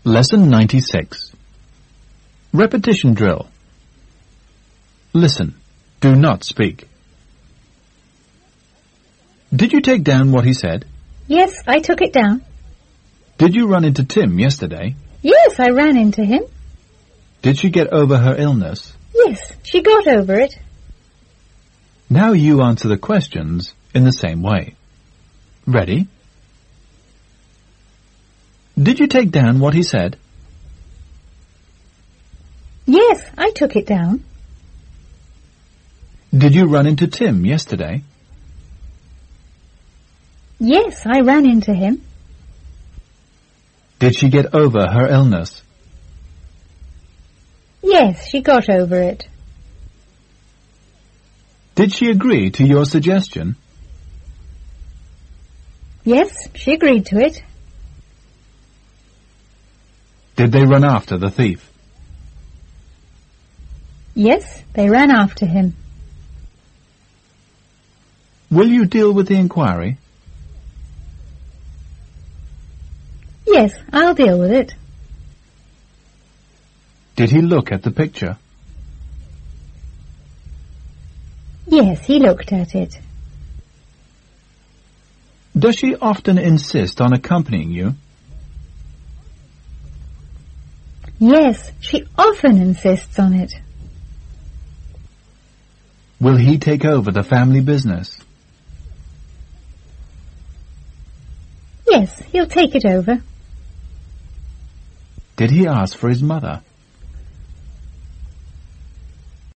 Lesson 96. Repetition drill. Listen. Do not speak. Did you take down what he said? Yes, I took it down. Did you run into Tim yesterday? Yes, I ran into him. Did she get over her illness? Yes, she got over it. Now you answer the questions in the same way. Ready? Did you take down what he said? Yes, I took it down. Did you run into Tim yesterday? Yes, I ran into him. Did she get over her illness? Yes, she got over it. Did she agree to your suggestion? Yes, she agreed to it. Did they run after the thief? Yes, they ran after him. Will you deal with the inquiry? Yes, I'll deal with it. Did he look at the picture? Yes, he looked at it. Does she often insist on accompanying you? Yes, she often insists on it. Will he take over the family business? Yes, he'll take it over. Did he ask for his mother?